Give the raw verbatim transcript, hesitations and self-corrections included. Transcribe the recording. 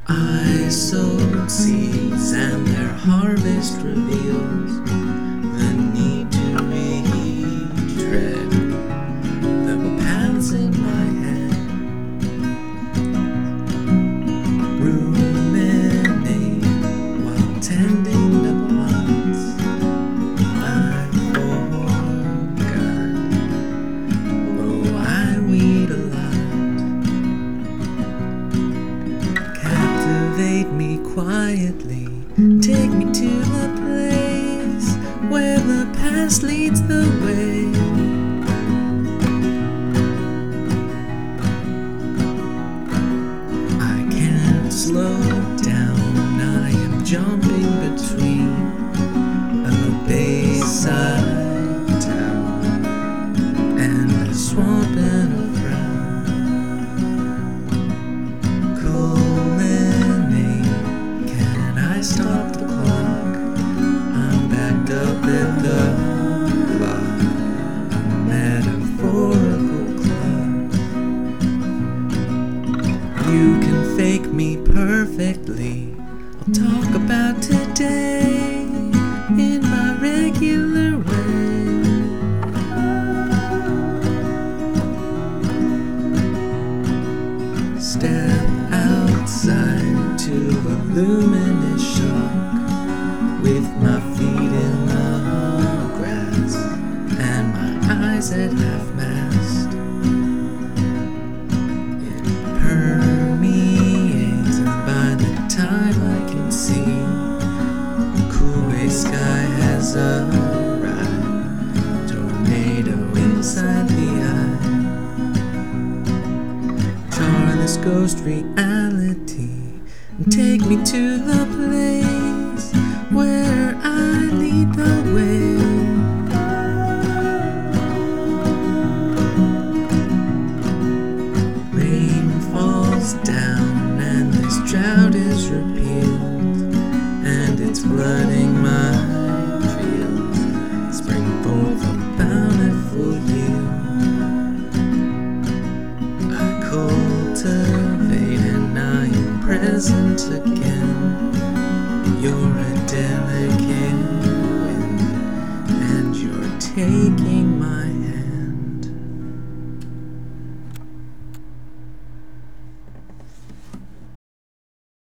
I sowed seeds and their harvest reveals the need to retread the paths in my head. Ruminate while tending the plots I forgot. Oh, I weed a lot. Captivate me quietly, take me to the place where the past leads the way. I can't slow down, I am jumping between a bayside town and a swamp and a frown. Culminate, can I stop the clock? I'm backed up in the block, a metaphorical clock. You can fake me perfectly, I'll talk about today in my regular way. Step outside to a luminous shock with my feet in the grass and my eyes at half-mast. It permeates, and by the time I can see, the cool gray sky has arrived. Tornado inside the eye. Jar this ghost reality and take me to the place where I lead the way. Rain falls down and this drought is repealed, and it's flooding my fields. Spring forth a bountiful yield. I cultivate and I am present again. You're a delicate wind, and you're taking